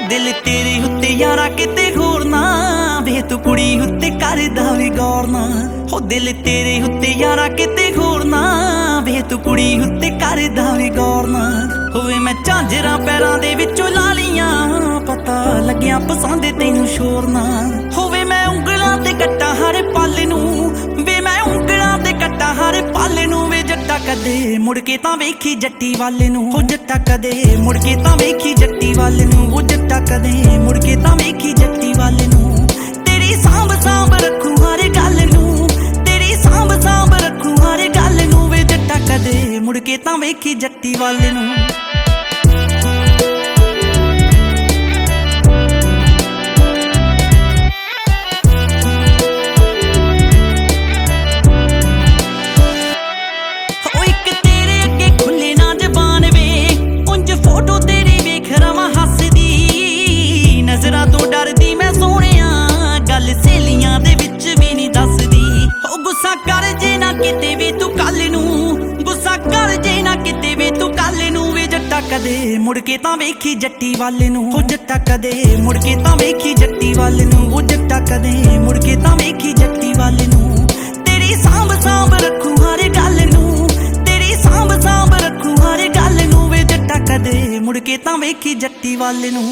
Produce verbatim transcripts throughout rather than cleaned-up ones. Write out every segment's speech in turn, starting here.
दिल तेरे उत्ते यारा किते होर ना वे तू कुड़ी उत्ते करदा वे गौर ना हो दिल तेरे उत्ते यारा किते होर ना वे तू कुड़ी उत्ते करदा वे गौर ना होवे मैं झांजरां पैरां दे विचों ला लियां पता लग्या पसंद तैनूं शोर ना होवे मैं ਉਂਗਲਾਂ ते कट्टा हर पल नूं वे मैं ਉਂਗਲਾਂ ते कट्टा हर पल नूं वे जट्टा कदे मुड़ के तां वेखी जट्टी वाल नूं हो जट्टा कदे मुड़ के तां वेखी जट्टी वाल नूं हो जट्टा कदे मुड़ के तां वेखी जट्टी वाल नूं तेरी सांभ सांभ रखूं हर गल नूं तेरी सांभ सांभ रखूं हर गल नूं वे जट्टा कदे मुड़ के तां वेखी जट्टी वाल नूं कदे मुड़ के तां वेखी जट्टी वाल नूं हो जट्टा कदे मुड़ के तां वेखी जट्टी वाल नूं हो जट्टा कदे मुड़ के तां वेखी जट्टी वाल नूं तेरी सांभ सांभ रखूं हर गल नूं तेरी सांभ सांभ रखूं हर गल नूं वे जट्टा कदे मुड़ के तां वेखी जट्टी वाल नूं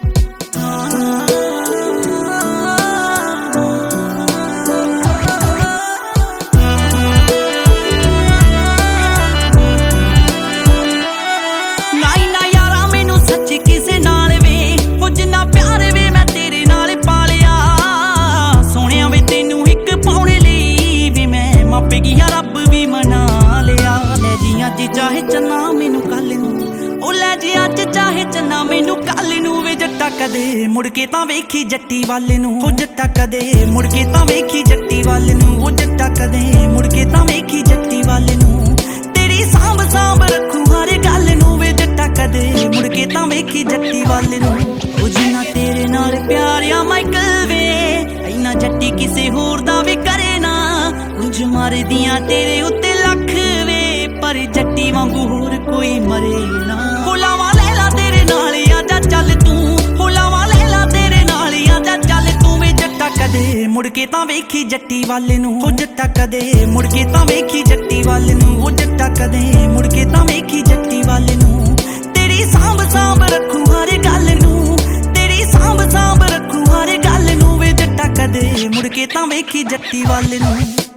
चाहे चन्ना मैनू कल नूं ओ लै जी अज चाहे चन्ना मैनू कल नूं वे जट्टा कदे मुड़ के तां वेखी जट्टी वाल नूं हो जट्टा कदे मुड़ के तां वेखी जट्टी वाल नूं हो जट्टा कदे मुड़ के तां वेखी जट्टी वाल नूं तेरी सांभ सांभ रखूं हर गल नूं वे जट्टा कदे मुड़ के तां वेखी जट्टी वाल नूं ओ जिन्ना तेरे नाल प्यार आ माइकल वे इन्ना जट्टी किसे होर दा वे करे ना उंज मारदियां तेरे उत्ते लख वे पर जट्टी वांगू होर कोई मरे ना हुलावा लैला तेरे नाल आजा चल तू हुलावा लैला तेरे नाल आजा चल तू वे जट्टा कदे मुड़ के तां वेखी जट्टी वाल नूं हो जट्टा कदे मुड़ के तां वेखी जट्टी वाल नूं हो जट्टा कदे मुड़ के तां वेखी जट्टी वाल नूं तेरी सांभ सांभ रखूं हर गल नूं तेरी सांभ सांभ रखूं हर गल नूं वे जट्टा कदे मुड़ के तां वेखी जट्टी वाल नूं।